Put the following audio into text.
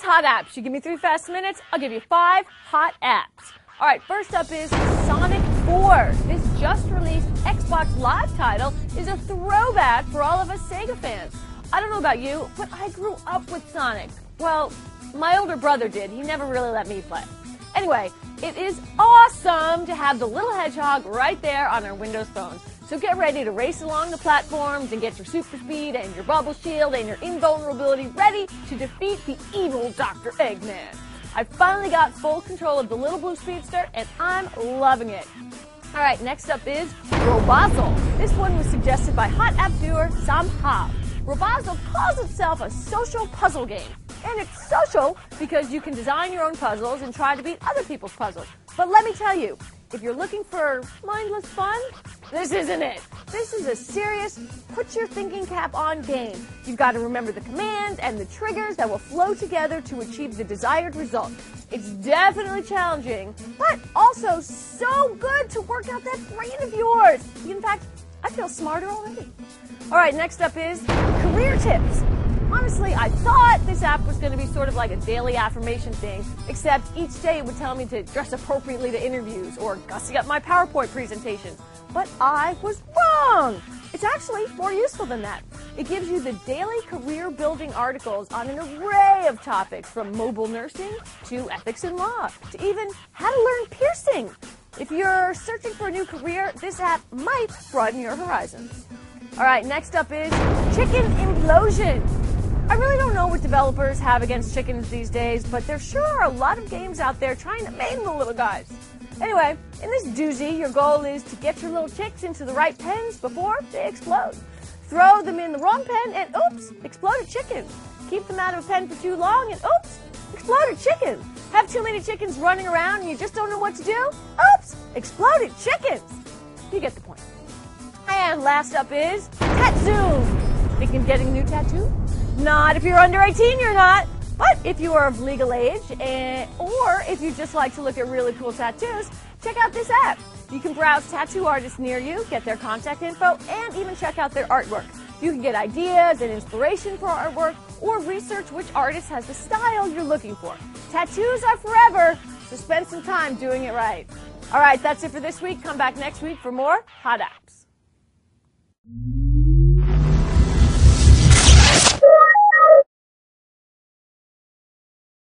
is Hot Apps. You give me 3 fast minutes, I'll give you 5 hot apps. All right, first up is Sonic 4. This just released Xbox Live title is a throwback for all of us Sega fans. I don't know about you, but I grew up with Sonic. Well, my older brother did. He never really let me play. Anyway, it is awesome to have the little hedgehog right there on our Windows phone. So get ready to race along the platforms and get your super speed and your bubble shield and your invulnerability ready to defeat the evil Dr. Eggman. I finally got full control of the little blue speedster and I'm loving it. All right, next up is Robozzle. This one was suggested by Hot App viewer Sam Ha. Robozzle calls itself a social puzzle game. And it's social because you can design your own puzzles and try to beat other people's puzzles. But let me tell you, if you're looking for mindless fun, this isn't it. This is a serious, put your thinking cap on game. You've got to remember the commands and the triggers that will flow together to achieve the desired result. It's definitely challenging, but also so good to work out that brain of yours. In fact, I feel smarter already. All right, next up is career tips. Honestly, I thought this app was going to be sort of like a daily affirmation thing, except each day it would tell me to dress appropriately to interviews or gussy up my PowerPoint presentations. But I was wrong! It's actually more useful than that. It gives you the daily career-building articles on an array of topics, from mobile nursing to ethics and law, to even how to learn piercing. If you're searching for a new career, this app might broaden your horizons. All right, next up is Chicken Implosion. I really don't know what developers have against chickens these days, but there sure are a lot of games out there trying to maim the little guys. Anyway, in this doozy, your goal is to get your little chicks into the right pens before they explode. Throw them in the wrong pen and oops, exploded chicken. Keep them out of a pen for too long and oops, exploded chicken. Have too many chickens running around and you just don't know what to do? Oops, exploded chickens. You get the point. And last up is Tatzoom. Thinking of getting a new tattoo? Not if you're under 18, you're not. But if you are of legal age, or if you just like to look at really cool tattoos, check out this app. You can browse tattoo artists near you, get their contact info, and even check out their artwork. You can get ideas and inspiration for artwork, or research which artist has the style you're looking for. Tattoos are forever, so spend some time doing it right. All right, that's it for this week. Come back next week for more Hot Apps.